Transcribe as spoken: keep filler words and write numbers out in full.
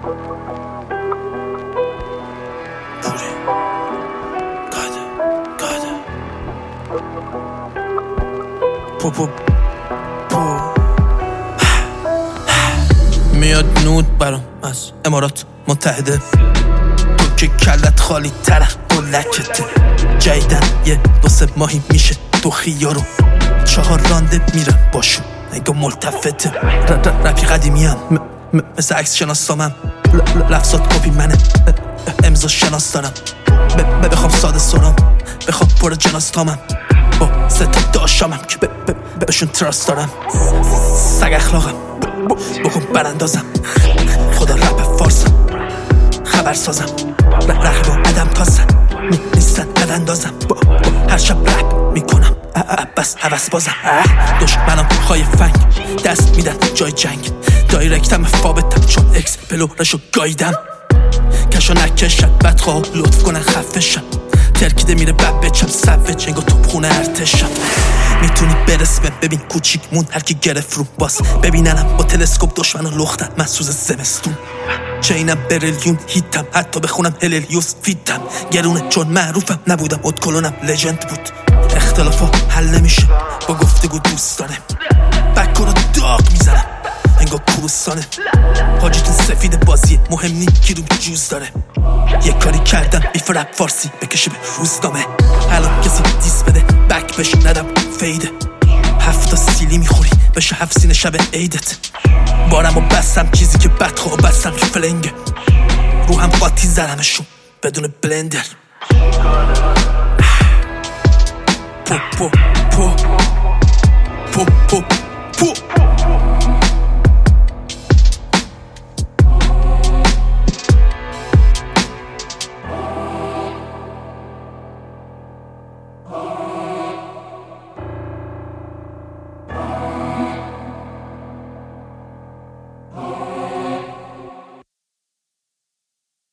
پوری گاده گاده پو پو پو میاد نود برام از امارات متحده، تو که کلت خالی تره و لکته. جایدن یه دو سه ماهی میشه تو خیارو، چهار رانده میرم باشون نگاه ملتفته. رپی قدیمی هم مثل عکس شناسامم، لفظات کپی منه، امضا شناس دارم. بخوام ساده سرام، بخوام پر جناس تامم، با سه تا داشامم که بهشون تراست دارم. سگ اخلاقم بکن براندازم، خدا رپ فارسم خبر سازم. رقیب و عدم تازم نیستن عد اندازم، با هر شب رپ میکنم بس حوث بازم. دشمنم خواهی فنگ دست میدن جای جنگ، دایرکتم فابتم چون اکس پلورشو گایدم. کشو نکشم بدخواه لطف کنن خفشم، ترکیده میره بب بچم سوج انگا توب خونه ارتشم. میتونی برسمه ببین کوچیک مون هرکی گرفت رو باس، ببیننم با تلسکوپ دشمنو لختن من سوز زمستون. چینم بریلیون هیتم، حتی بخونم هلیلیوس فیتم. گرونه چون معروفم نبودم ادکلونم لجند بود. اختلافا حل نمیشه با گفتگو دوستانه، بکر رو داغ میزنم انگا کروسانه. حاجیتون سفید بازیه مهم نی کی رو جوز داره. یه کاری کردم بیف رپ فارسی بکشه به روزنامه. الان کسی دیس بده بک بش ندم فیده، هفتا سیلی میخوری بشه هفت سینه شب عیدت. بارم و بستم چیزی که بدخواه بستم که فلنگه، رو هم قاطی زدمشون بدون بلندر. پو پو پو پو پو پو